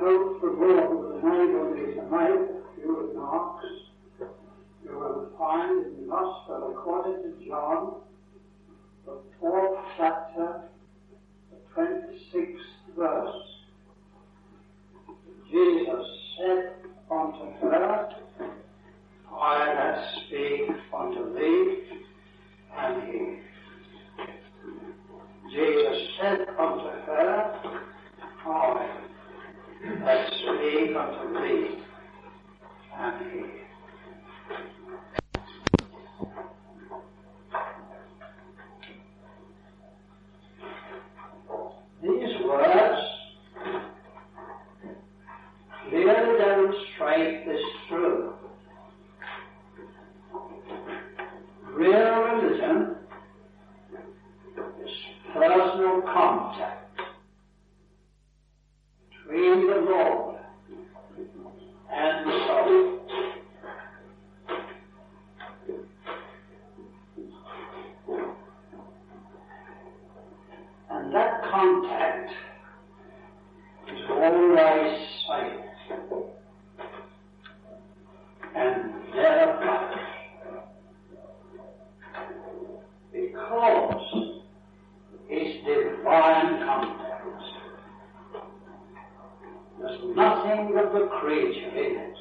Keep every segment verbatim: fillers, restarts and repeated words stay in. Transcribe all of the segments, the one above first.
hope the Lord was able to make a few remarks. You will find in the Gospel according to John, the fourth chapter, the twenty-sixth verse. Jesus said unto her, I that speak unto thee am he. Jesus said unto her, I that speak unto thee am he. These words clearly demonstrate this truth. Real religion is personal contact between the Lord and the soul. And that contact is always safe and never cut, because it's divine contact. There's nothing of the creature in it.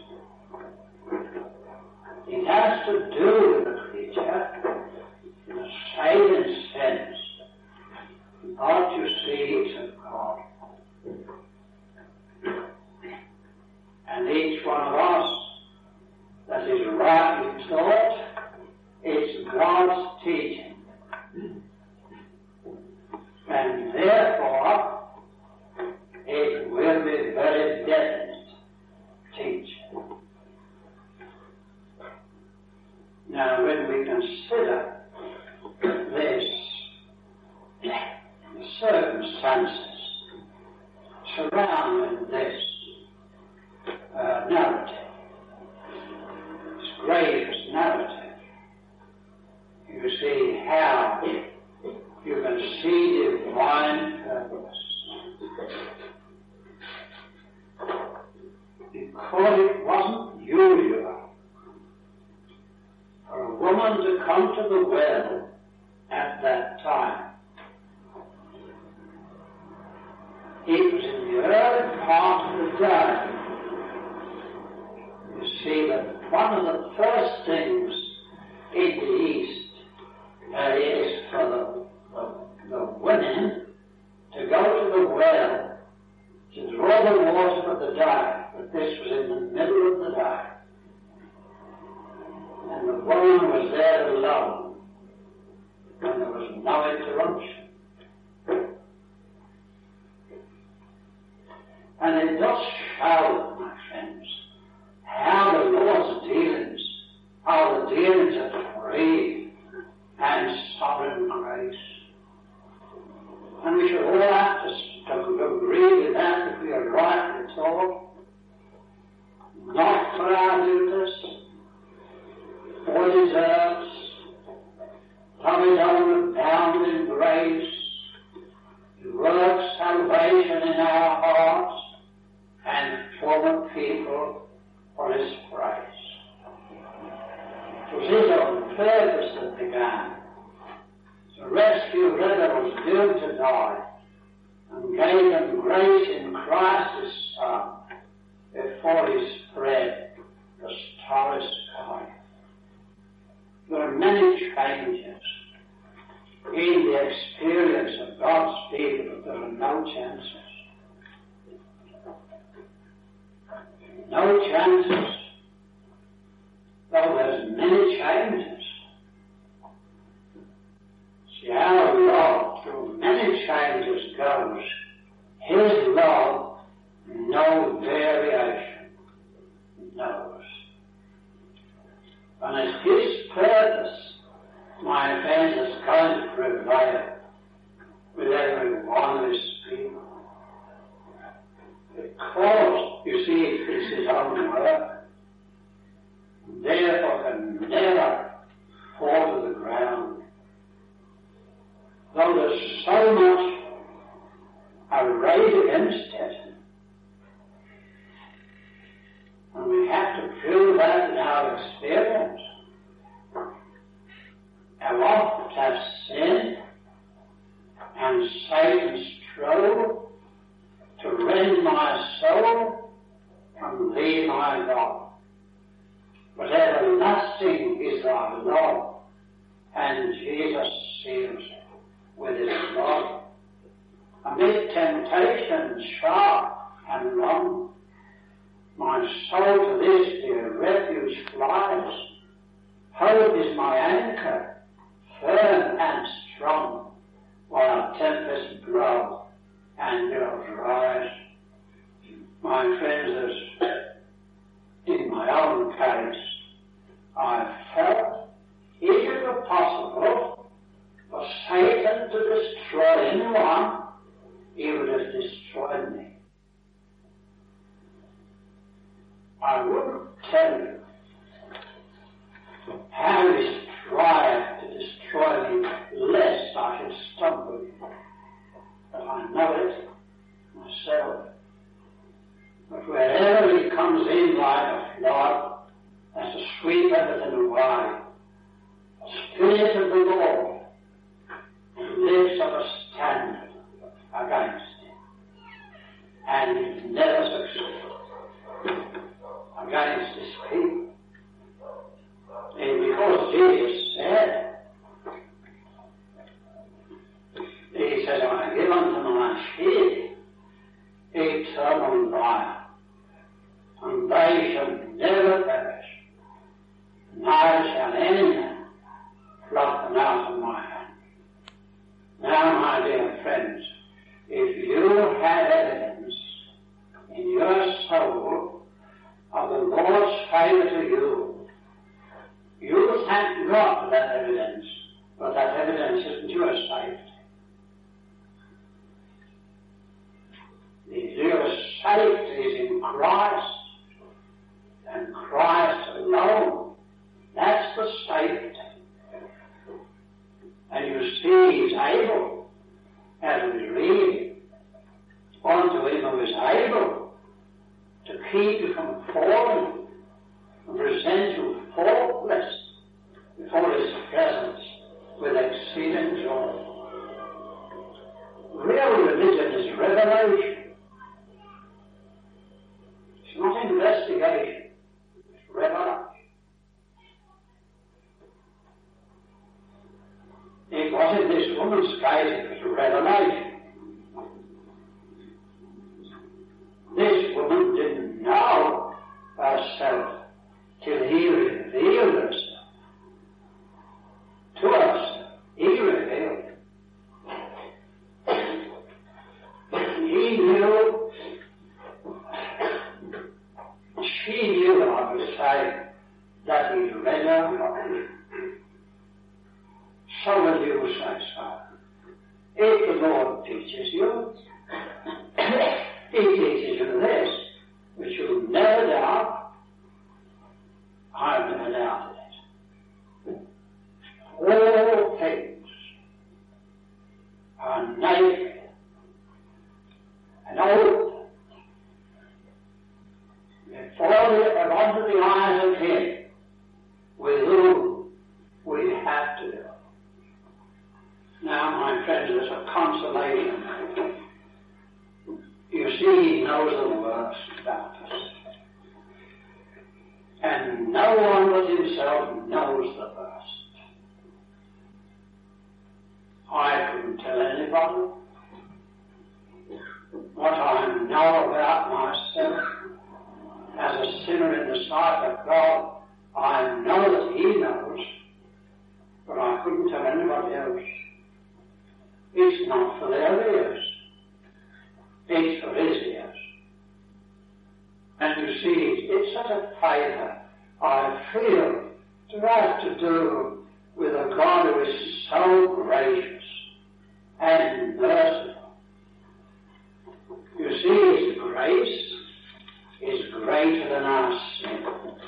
It has to do with the creature in a saving sense. What you see is of God. And each one of us that is rightly taught, it's God's teaching. And therefore, it will be very definite teaching. Now, when we consider this, the circumstances surrounding this uh, narrative, this gracious narrative, you see how you can see divine purpose. Because it wasn't usual for a woman to come to the well at that time. It was in the early part of the day. You see that one of the first things in the East uh, is for the, the, the women to go to the well to draw the water for the day. But this was in the middle of the day. And the woman was there alone, and there was no interruption. And it does show, my friends, how the Lord's dealings are the dealings of free and sovereign grace. And we should all have to, to agree with that if we are rightly taught. Not for our duties or deserts, from His own abounding grace, to work salvation in our hearts and for the people for His praise. It was His own purpose that began to rescue rebels doomed to die and gave them grace in Christ His Son before He spread the starry sky. There are many changes in the experience of God's people, but there are no chances. No chances. Though there's many changes. See, our love through many changes goes. His love, no variation, knows. And it's His purpose, my friends, is going to prevail with every one of His people. Because, you see, it's His own work. Therefore can never fall to the ground. Though there's so much arrayed against it, our Lord, and Jesus seals it with his blood. Amid temptation sharp and long, my soul to this dear refuge flies. Hope is my anchor, firm and strong, while tempests blow and billows rise. My friends, as in my own case, I felt if it were possible for Satan to destroy anyone, he would have destroyed me. I wouldn't tell you how he strive to destroy me lest I should stumble. But I know it myself. But wherever he comes in like a flood, as to sweep everything away, the Spirit of the Lord lifts up a standard against him. And he never succeeds against his people. And because Jesus said, he says, I give unto my sheep eternal life, and they shall never perish, neither shall any man pluck them out of my hand. Now, my dear friends, if you had evidence in your soul of the Lord's favour to you, you thank God for that evidence, but that evidence isn't your safety. Your safety is in Christ, and Christ alone. That's the safety. And you see, he's able, as we read, unto him who is able to keep you from falling and present you faultless before his presence with exceeding joy. Real religion is revelation. It's not investigation. It's revelation. It was in this woman's case, it was revelation. This woman didn't know herself till he revealed herself to us. He revealed. He knew, she knew, I would say, that he read her heart. So will you say so. If the Lord teaches you, he teaches you this, which you'll never doubt. I've never doubted it. All things are naked and open before the, under the eyes of him with whom we have to do. Now, my friends, there's a consolation. You see, he knows the worst about us. And no one but himself knows the worst. I couldn't tell anybody what I know about myself as a sinner in the sight of God. I know that he knows, but I couldn't tell anybody else. It's not for their ears. It's for his ears. And you see, it's such a favour I feel to have to do with a God who is so gracious and merciful. You see, his grace is greater than our sin.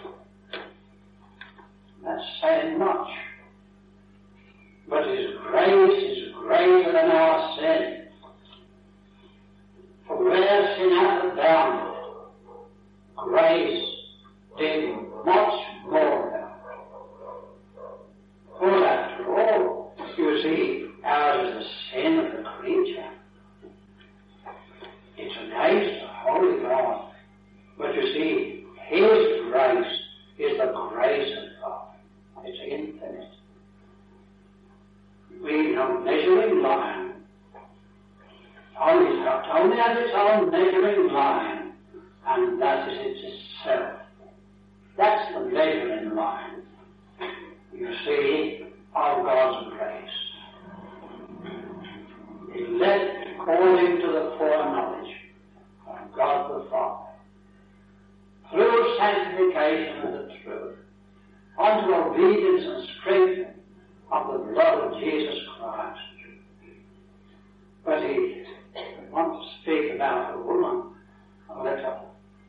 That's saying much. But his grace is greater than our sin. For where sin hath abounded, grace did much more abound. For after all, you see, ours is the sin of the creature. It's against the holy God. But you see, his grace is the grace of God. It's infinite. We know measuring line. Only, only has its own measuring line, and that is it itself. That's the measuring line, you see, of God's grace. Elect according to the foreknowledge of God the Father, through sanctification of the truth, unto obedience and strength of the blood of Jesus Christ. But he wants to speak about a woman a little.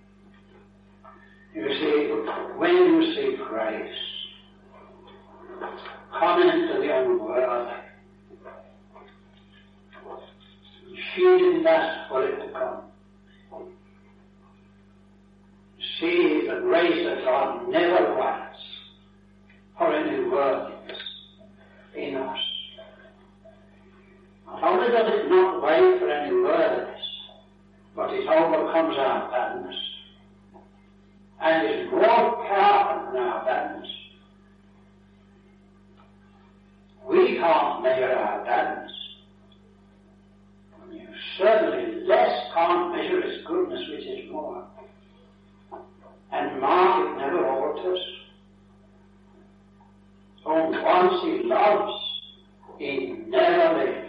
You see, when you see grace come into the young world, she didn't ask for it to come. See, the grace of God never waits for any worthiness in us. Not only does it not wait for any worthiness, but it overcomes our badness, and is more powerful than our badness. We can't measure our badness. You certainly less can't measure His goodness, which is more. And mark, it never alters. So once He loves, He never leaves,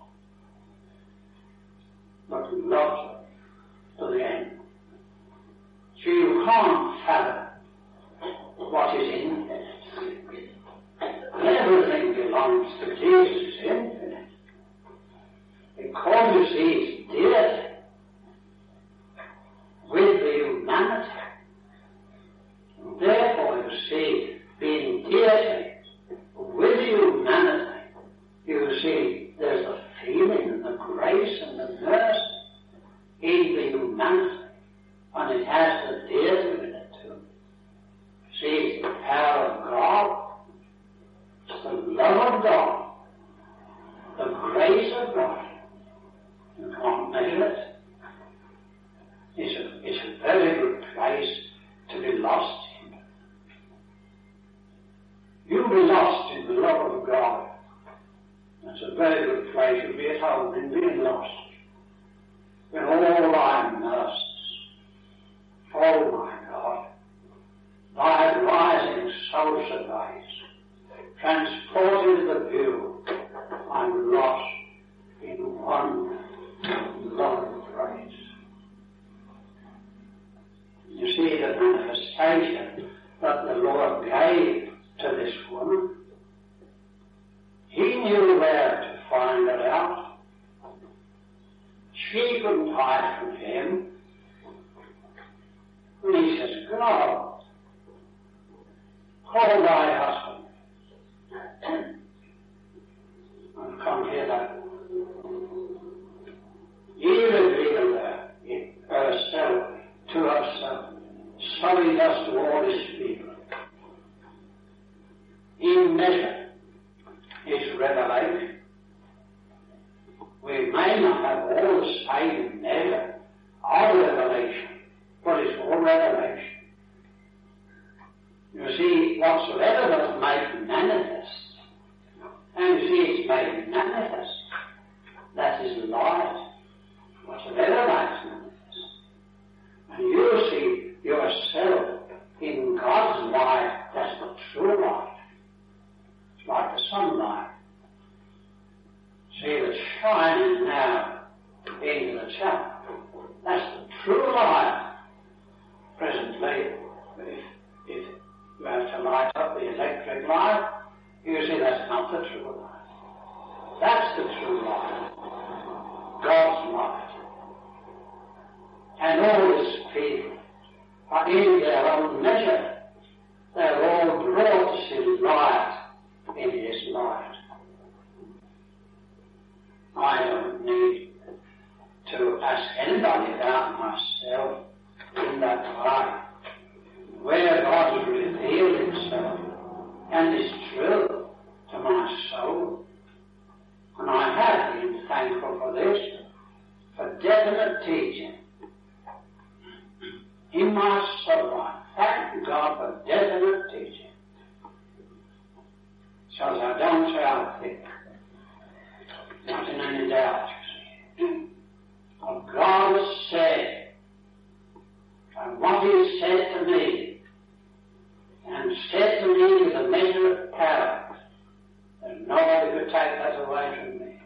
but He loves to the end. So you can't fathom what is infinite. Everything belongs to Jesus, is infinite. Because you see His deity with the humanity. Therefore, you see, being deity with humanity, you see, there's a feeling and the grace and the mercy in the humanity, and it has the deity with it too. See, it's the power of God, it's the love of God, the grace of God. You can't measure it. It's a, it's a very good place to be lost in. You'll be lost in the love of God. That's a very good place to be at home in being lost. In all thy mercies. Oh my God, thy rising soul suffice. Transported to the view, I'm lost in one love of grace. You see the manifestation that the Lord gave to this woman. He knew where to find it out. She couldn't hide from Him. And He says, go, call thy husband, and come hither. He revealed her, herself to herself. So He does to all His people. In measure, His revelation. We may not have all the same measure of revelation, but it's all revelation. You see, whatsoever does make manifest, and you see it's made manifest, that is light. Whatsoever makes manifest. And you see yourself in God's light, that's the true light. It's like the sunlight. See, it's shining now into the chapel. That's the true light. Presently, if, if you have to light up the electric light, you see that's not the true light. That's the true light. God's light. And all His people are in their own measure. They're all brought to see light in His light. I don't need to ask anybody about myself in that light, where God has revealed Himself and is true to my soul. And I have been thankful for this, for definite teaching in my soul. I thank God for definite teaching. I think. Not in any doubt, you see. What God has said, and what He has said to me, and said to me with a measure of power, and nobody could take that away from me.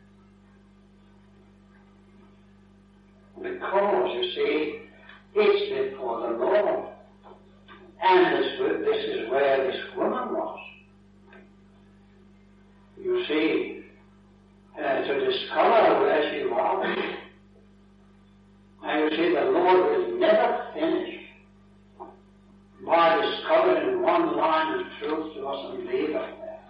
Because, you see, it's before the Lord. And this, this is where this woman was. You see, uh, to discover where she was. And you see, the Lord will never finish by discovering one line of truth to us and leave it there.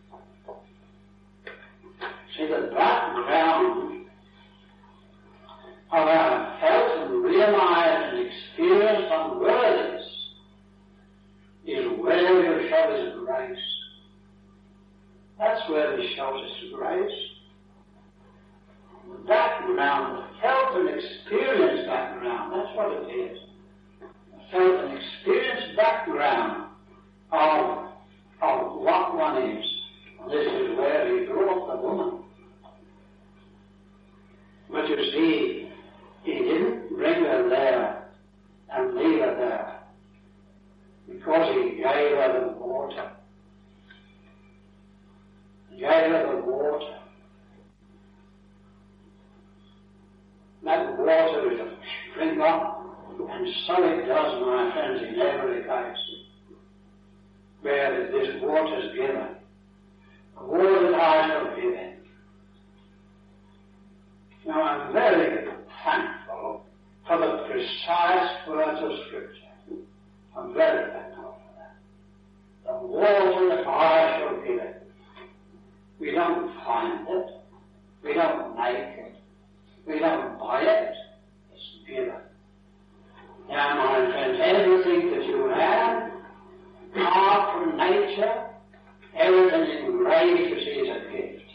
See, the background of our felt and realized and experienced unworthiness is where He shows His grace. That's where He shows His grace. The background, the felt and experienced background, that's what it is. The felt and experienced background of, of what one is. This is where He brought the woman. But you see, He didn't bring her there and leave her there, because He gave her the water. He gave her the water. That water is a sprinkler, and so it does, my friends, in every case where this water is given. The water that I shall give in. Now, I'm very thankful for the precise words of Scripture. I'm very thankful for that. The water that I shall give it. We don't find it. We don't make it. We don't buy it. It's given. Now, my friends, everything that you have, apart from nature, everything in grace, you see, is a gift.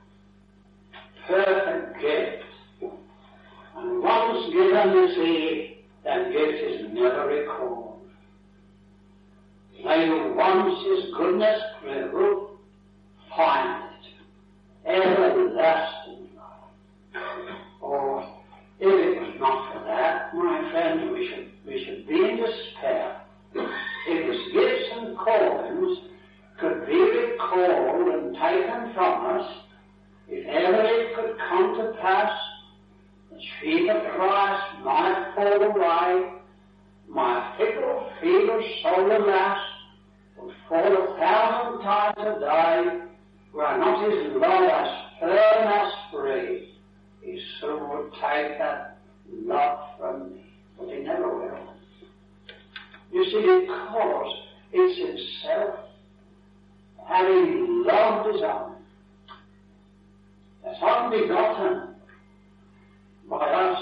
Perfect gift. And once given, you see, that gift is never recalled. Though you once His goodness will find it. Everlasting love. Or, if it was not for that, my friends, we should, we should be in despair. If His gifts and callings could be recalled and taken from us, if ever it could come to pass, the sheep of Christ might fall away, my fickle, feeble soul, alas, would fall a thousand times a day, were not His love as firm as free, He soon would take that love from me. But He never will. You see, because it's Himself, having loved His own, that's unbegotten by us,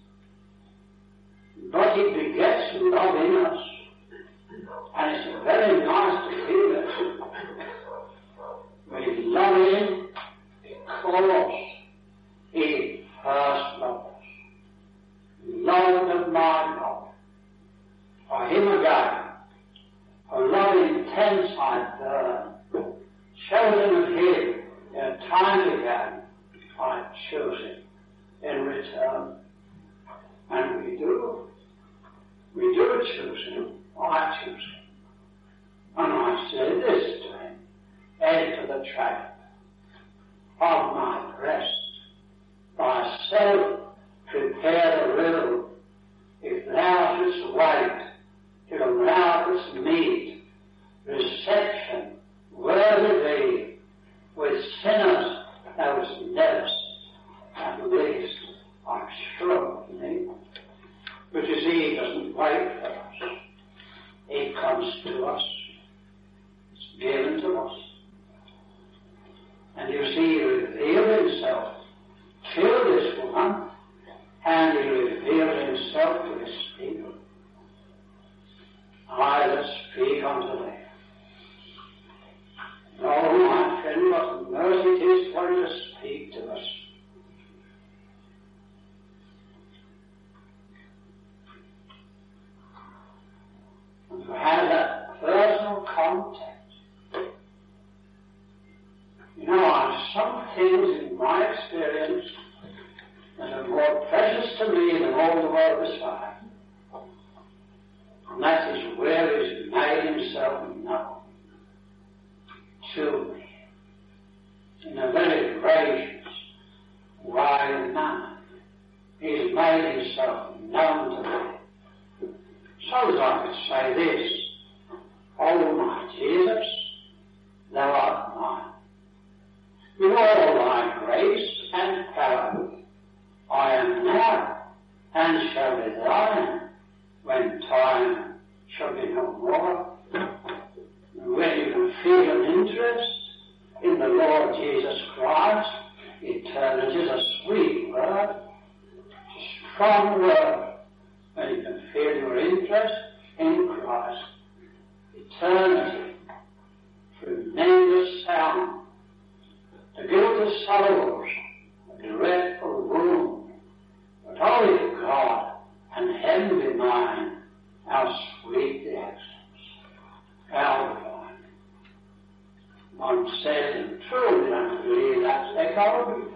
but He begets love in us. And it's very nice to feel it. We love Him because He first loved us. Love of my God. For Him again, for love intense I burn. Chosen of Him in time again, I choose Him in return. And we do. We do choose Him. I choose Him. And I say this to Him, enter the trap of my breast. Thyself prepare the riddle, if thou shouldst wait till thou couldst meet reception worthy thee with sinners thou wouldst never sit, at least I'm sure of thee. But you see, He doesn't wait for us. He comes to us. It's given to us. And you see, He revealed Himself to this woman, and He revealed Himself to His people. I that speak unto them. Oh, my friend, what mercy it is for Him to speak to us. And to have that personal contact. You know, things in my experience that are more precious to me than all the world beside. And that is where He's made Himself known to me in a very gracious, wise manner. He's made Himself known to me. So that I could say this, O my Jesus, Thou art mine. With all Thy grace and power, I am now and shall be Thine when time shall be no more. And when you can feel an interest in the Lord Jesus Christ, eternity is a sweet word, a strong word. When you can feel your interest in Christ, eternity, tremendous sound, the guilty souls, a dreadful wound, but only God and heaven be mine, how sweet the accents, how divine. One says, and truly I believe that's echoed.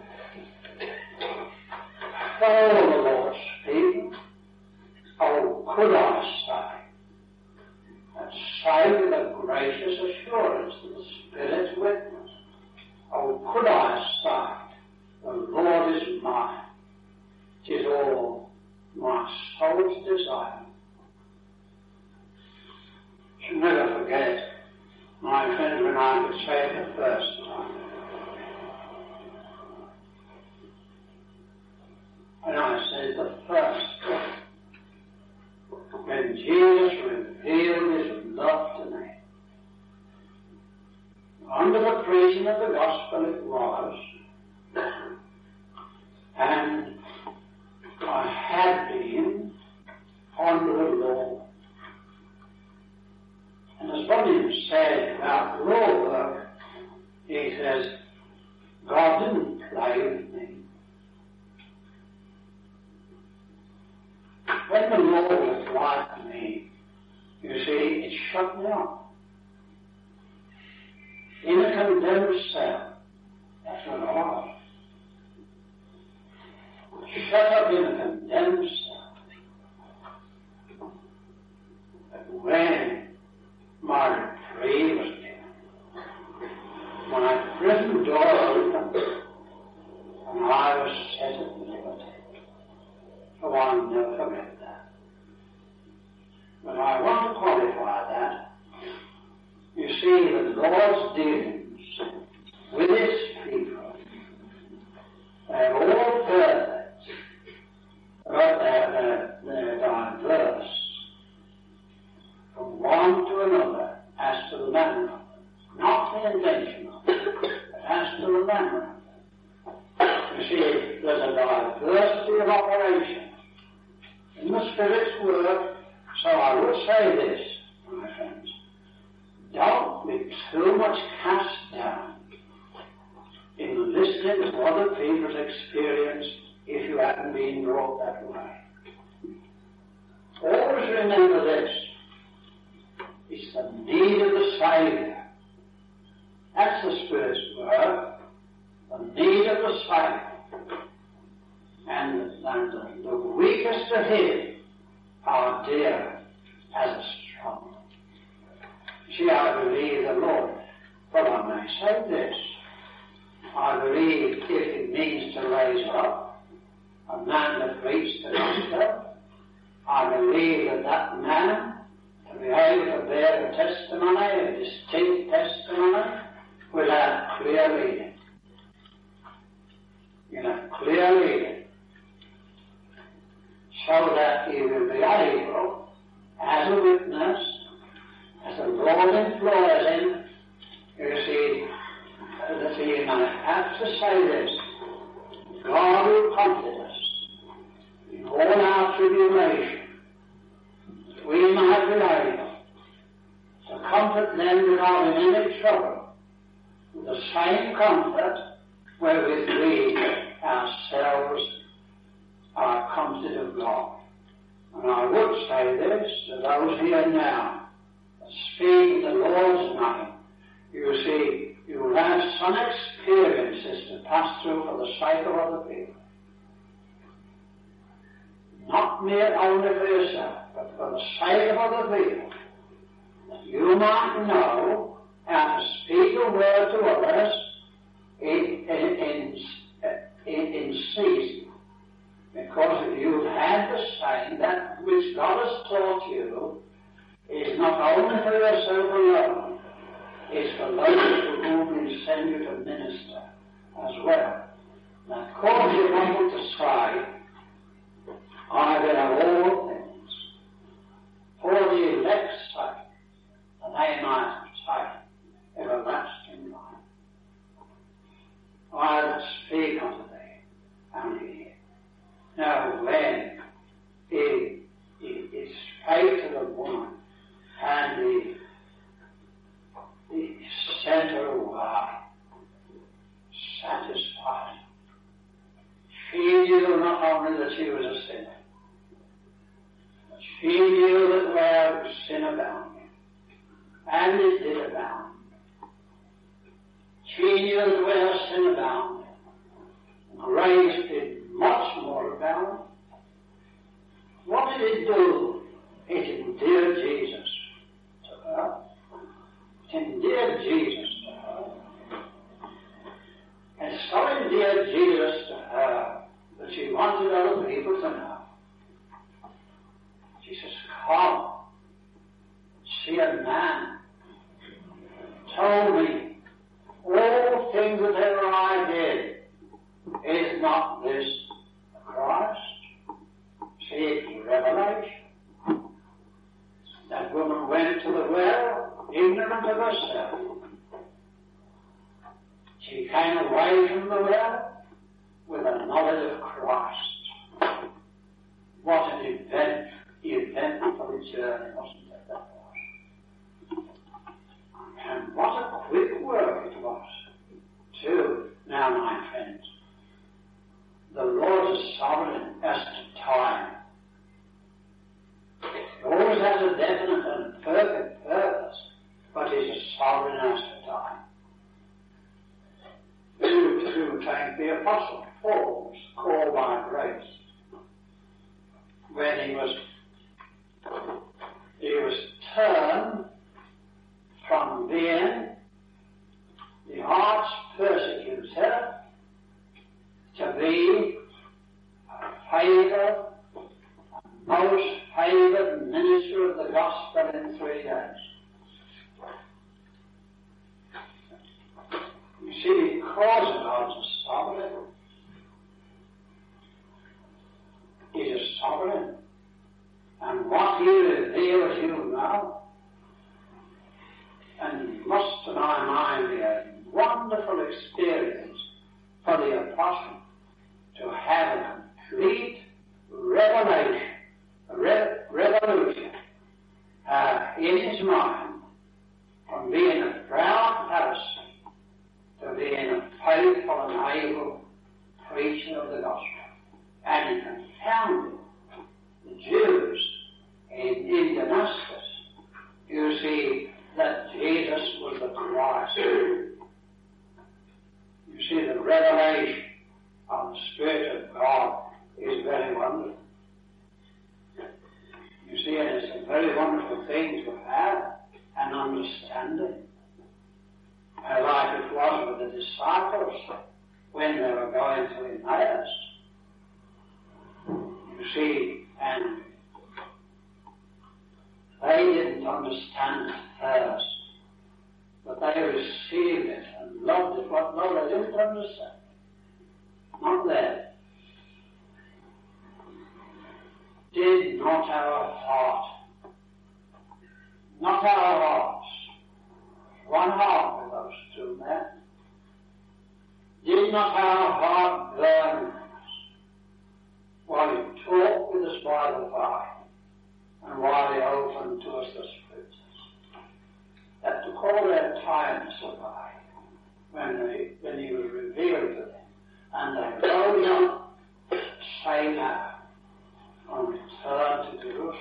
For all the Lord speaking, oh, could I say, and say with a gracious assurance of the Spirit's witness, oh, could I say, the Lord is mine, 'tis all my soul's desire. Should never forget, my friends, when I could say it the first time. And I said the first time, when Jesus revealed His love to me. Under the preaching of the gospel it was, and I had been under the law. And as Bunyan said about law work, he says, God didn't play with me. When the law was applied to me, you see, it shut me up. In a condemned cell, that's what I was. Shut up in a condemned cell. But when my reprieve was given, my prison door opened, and I was set at liberty. Oh, I'll never forget that. But I want to qualify that. You see, the Lord's dealings with His people, they're all perfect, but they're, they're, they're diverse from one to another as to the manner of them. Not the intention of them, but as to the manner of them. You see, there's a diversity of operation in the Spirit's work, so I would say this, my friends. Don't be too much cast down in listening to other people's experience if you haven't been brought that way. Always remember this. It's the need of the Saviour. That's the Spirit's work. The need of the Saviour. And, and the, the weakest of Him are dear as a strong. See, I believe the Lord. But I may say this. I believe if it means to raise up a man that preached the gospel, I believe that that man, to be able to bear a testimony, a distinct testimony, will have clear reading. You'll have clear reading. So that he will be able, as a witness, as the Lord employs him, you see, that he might have to say this: God will comfort us in all our tribulation, that we might be able to comfort them that are in any trouble with the same comfort wherewith we ourselves are comforted of God. And I would say this to those here now, speaking the Lord's name. You see, you will have some experiences to pass pass through for the sake of other people. Not mere only for yourself, but for the sake of other people. That you might know how to speak a word to others in, in, in, in, in season. Because if you've had the same, that which God has taught you is not only for yourself alone, it's for those to whom He send you to minister as well. Now, of course, you want to say, I will have all things for the elect's sake, that they might obtain everlasting life. I will speak unto thee, and hear. Now, when he, he, he spake to the woman, and he, he sent her away, satisfied, she knew not only that she was a sinner, but she knew that where sin abounded, and it did abound. She knew that where sin abounded, grace did much more abound. What did it do? It endeared Jesus to her. It endeared Jesus to her. And so endeared Jesus to her that she wanted other people to know. She says, come, see a man told me all things that ever I did. Is not this Christ? See, it's revelation. That woman went to the well, ignorant of herself. She came away from the well with a knowledge of Christ. What an event, eventful journey, wasn't it, that was? And what a quick work it was, too. Now, my friends, the Lord is sovereign as to time. He always has a definite and perfect purpose, but He's a sovereign as to time. To, to take the Apostle Paul was called by grace when he was he was turned from being the arch persecutor to be a favoured, most favoured minister of the gospel in three days. You see, because God's a sovereign, He's a sovereign, and what He reveals you now, and must, to my mind, be a wonderful experience for the apostle to have a complete revelation, a re- revolution uh, in his mind from being a proud Pharisee to being a faithful and able preacher of the gospel. And he confounded the Jews in, in Damascus. You see that Jesus was the Christ. You see, the revelation of the Spirit of God is very wonderful. You see, and it's a very wonderful thing to have an understanding. Uh, like it was with the disciples when they were going to Emmaus. You see, and they didn't understand it first, but they received it and loved it. But no, they didn't understand it. Not there. Did not our heart, not our hearts, one heart with those two men, did not our heart burn in us while He talked with us by the fire and while He opened to us the Scriptures, that took all their time to survive when, they, when He was revealed to them, and they rose up, say now, and return to Jerusalem.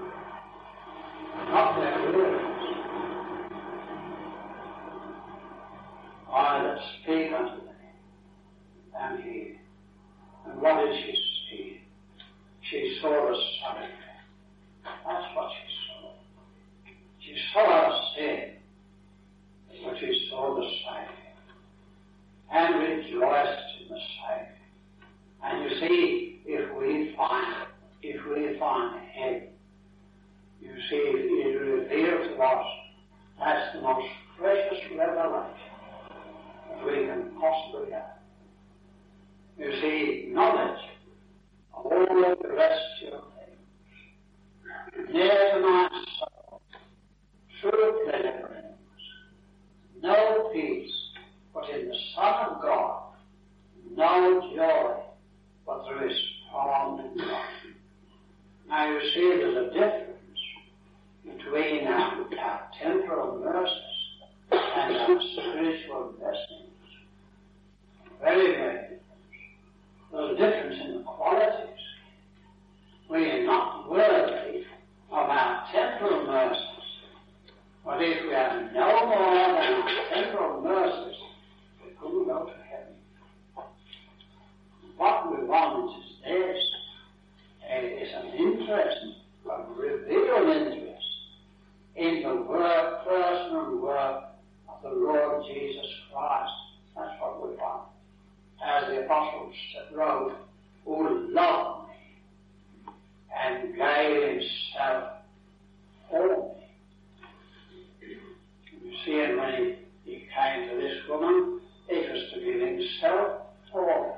Not their wills. I that speak unto thee, and He. And what did she see? She saw the Son. That's what she saw. She saw our sin, but she saw the Saviour and rejoiced in the Saviour. And you see, if we find, if we find Him, you see, if He reveals to us, that's the most precious revelation that we can possibly have. You see, knowledge of all the rest of things, near to my soul, true deliverance, no peace but in the Son of God, no joy but through His strong and God. Now you see, there's a difference between our, our temporal mercies and our spiritual blessings. Very, very different. There's a difference in the qualities. We are not worthy of our temporal mercies. But if we have no more than our temporal mercies, we couldn't go to heaven. What we want is this. It's an interest, a revealed interest in the work, personal work of the Lord Jesus Christ. That's what we want. As the apostles wrote, who loved me and gave Himself for me. You see, and when he, he came to this woman, it was to give Himself for her.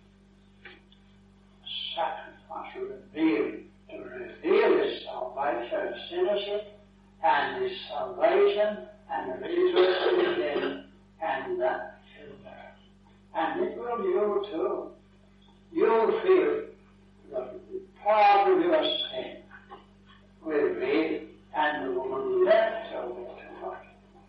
Sacrifice revealed, to reveal His salvation, His sinnership, and His salvation, and the interest in Him, and that filled her. And it will you too. You'll feel that the part of your sin will be, and the woman left her water pot.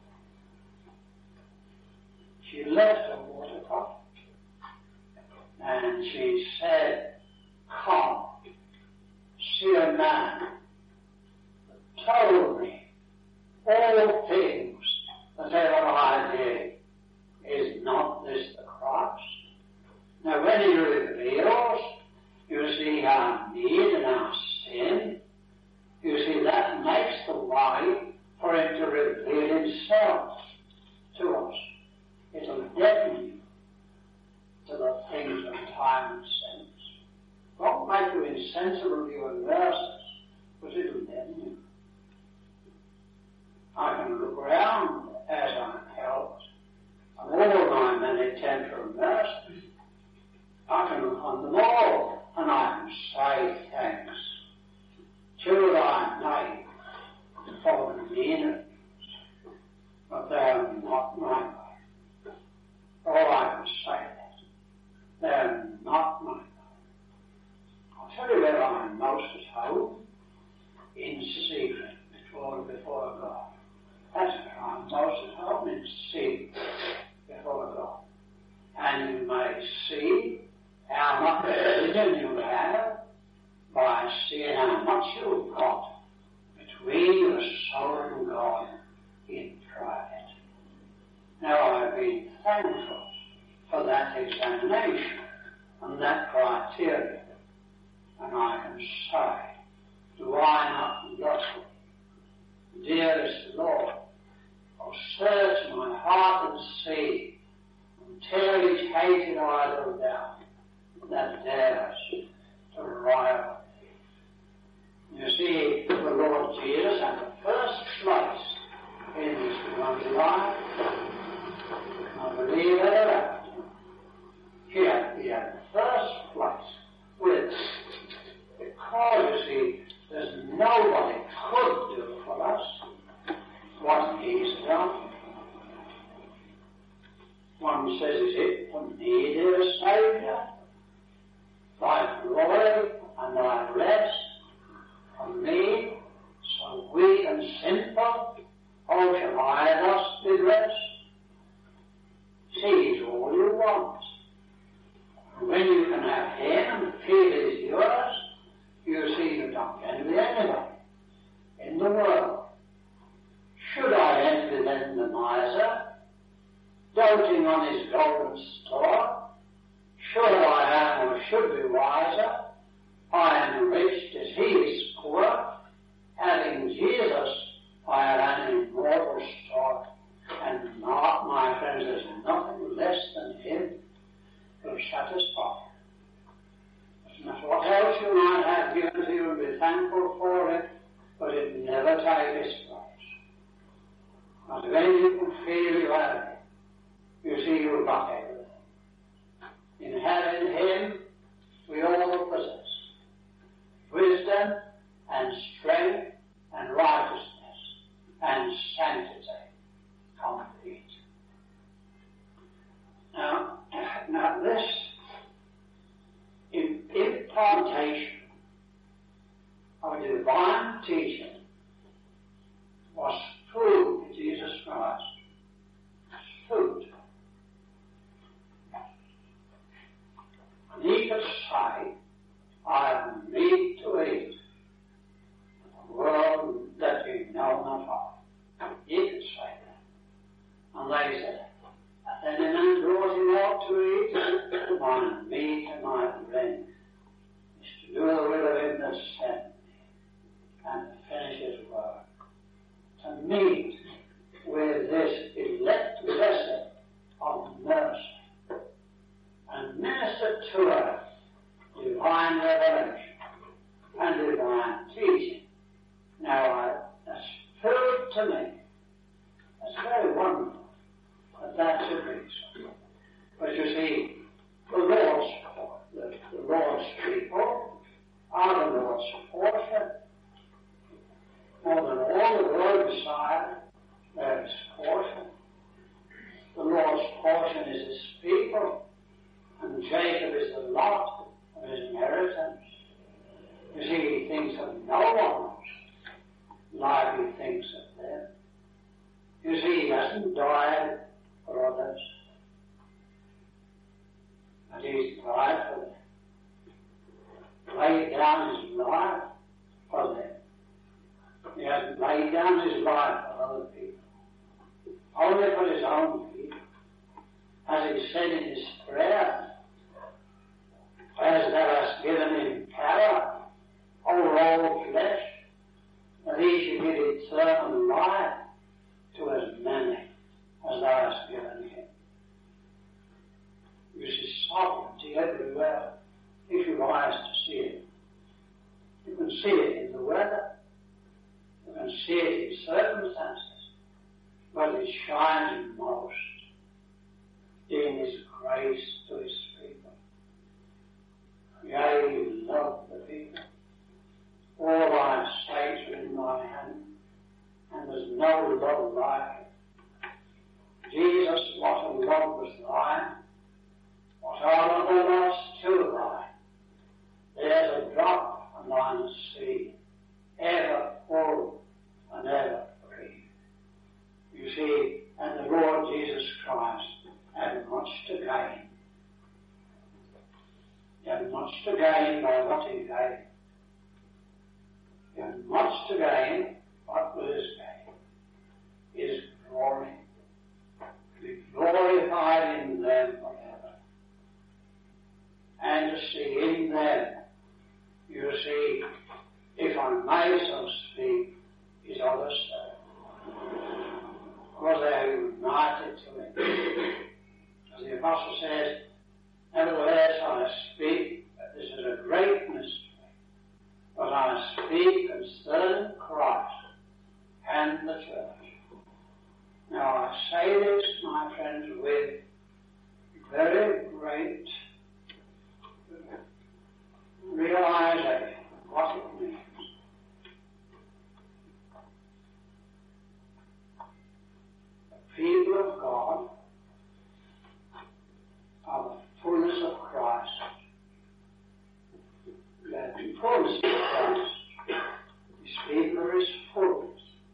She left her water pot, and she said, come, see a man that told me all things that ever I did. Is not this the Christ? Now when He reveals, you see our need and our sin. You see, that makes the way for Him to reveal Himself to us. It'll deaden you to the things of time and sense. Won't make you insensible to your verses, but it'll deaden you. I can look around as I'm helped, and all my many temporal mercies. I can look on them all, and I can say thanks to Thy name for the meanings, but they are not my way. Oh, I can say that. They are not my way. I'll tell you where I'm most at home, in secret, before, before God. That's where I'm most at home, in secret, before God. And you may see how much religion you have by seeing how much you've got between your soul and God in private. Now, I've been thankful for that examination and that criteria. And I can say, do I not love you, dearest Lord? Oh, search my heart and see, and tear each hated idol down that dares to rival thee. You see, the Lord Jesus had the first place in this one life. I believe that He had, he had the first place with us. Because, you see, there's nobody could do for us what He's done. One says, is it for me, dear Saviour? Thy glory and Thy rest for me, so weak and sinful, oh, shall I thus be dressed? See, it's all you want. And when you can have Him and feel it is yours, you see you don't envy anybody in the world. Should I envy then the miser, doting on his golden store? Sure I am or should be wiser. I am rich as he is poor. Having Jesus, I have an immortal store. And not, my friends, there's nothing less than him will satisfy. Doesn't matter what else you might have given to you and be thankful for it, but it never take its place. Not when you can feel you have it, you see you've got everything. In having him, we all possess wisdom and strength and righteousness and sanctity complete. Now, now this impartation of divine teaching was food to Jesus Christ. Food. And he could say, I have meat to eat, a world that you know not of. He could say that. And they said, and then man brought him out to eat, my meat and my drink is to do the will of him that sent me, and to finish his work. To meet with this elect vessel of mercy, and minister to her divine revelation and divine teaching. Now, I, that's food to me. That's very wonderful that that should be so. But you see, the Lord's, the, the Lord's people are the Lord's portion. More than all the world beside, there is portion. The Lord's portion is his people, and Jacob is the lot of his inheritance. You see, he thinks of no one else like he thinks of them. You see, he hasn't died for others, but he's died for them. Laid down his life for them. He hasn't laid down his life for other people, only for his own people. As he said in his prayer, as thou hast given him power over all flesh, that he should give eternal life to as many as thou hast given him. You see sovereignty everywhere, if you've eyes to see it. You can see it in the weather. You can see it in circumstances, but it shines most in his grace to his people. Yea, you love the people. All thy states are in thy hand, and there's no love like it. Jesus, what a love was thine, what are other loves to thine. There's a drop on thine sea, ever full and ever free. You see, and the Lord Jesus Christ had much to gain. He had much to gain by what he gave. He had much to gain. What was his gain? His glory. To be glorified in them forever. And to see in them, you see, if I may so speak, his other self. Because they are united to him. As the Apostle says, nevertheless I speak, that this is a great mystery, but I speak concerning Christ and the church. Now I say this, my friends, with very great realization of what it means. The people of God are the fullness of Christ. The fullness of Christ. The speaker is fullness.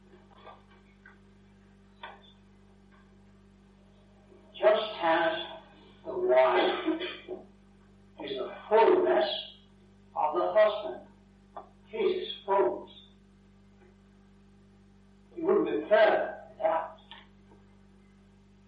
Just as the wife is the fullness of the husband. He's his fullness. He wouldn't be further without.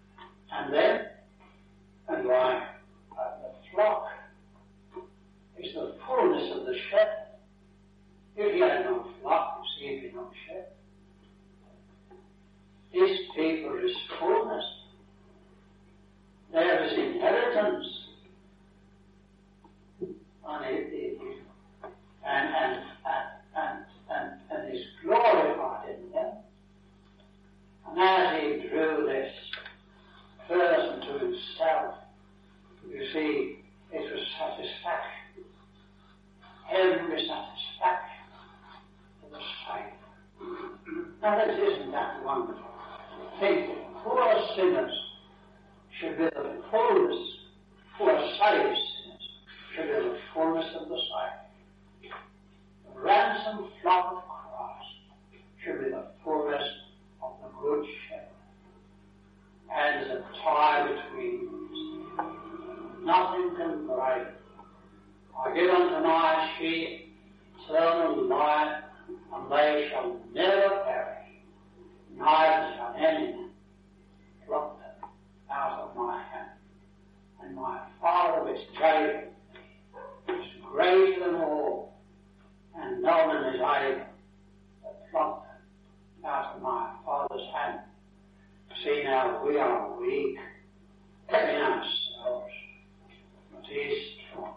poor sinners should be the fullness, poor saved sinners should be the fullness of the saved. The ransomed flock of Christ should be the fullness of the Good Shepherd. And there's a tie between these. Nothing can break. I give unto my sheep eternal life, and they shall never perish, neither shall any man pluck them out of my hand. And my Father which gave them is greater than all, and no man is able to pluck them out of my Father's hand. See now, we are weak in ourselves, but He is strong.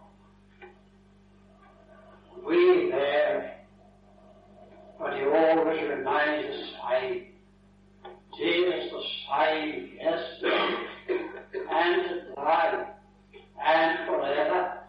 We bear, but He always remains the same. Jesus the same yesterday and today and forever.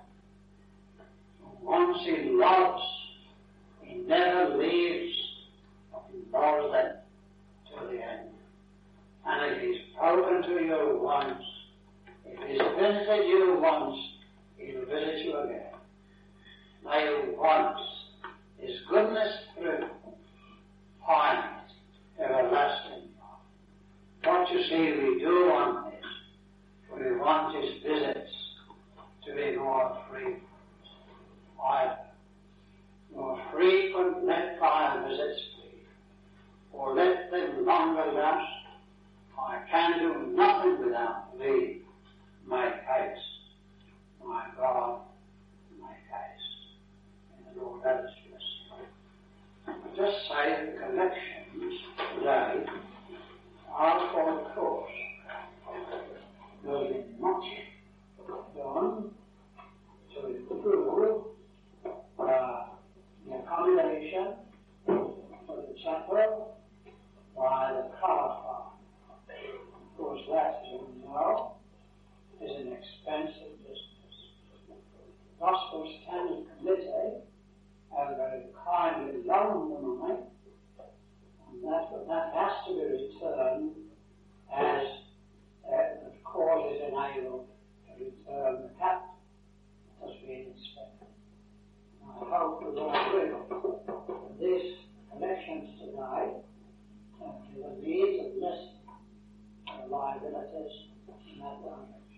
Once He loves, He never leaves, but He loves them to the end. And if He's spoken to you once, if He's visited you once, He'll visit you again. May once His goodness through find everlasting love. What you see we do on this, we want His visits to be more frequent. Either more frequent let thy visits be, or let them longer last. I can do nothing without Thee. Make haste, my God, make haste. And the Lord let us bless. I just say the collections today are for the course. There's been much done to improve uh, the accommodation for the chapel by the car farm. Of course, that, as you know, is an expensive business. The Gospel Standing Committee have very kindly loaned the money, and that, that has to be returned as uh, the cause is enabled to return the capital that has been expended. I hope we will agree that these connections today uh, to the needs of listening liabilities in that direction.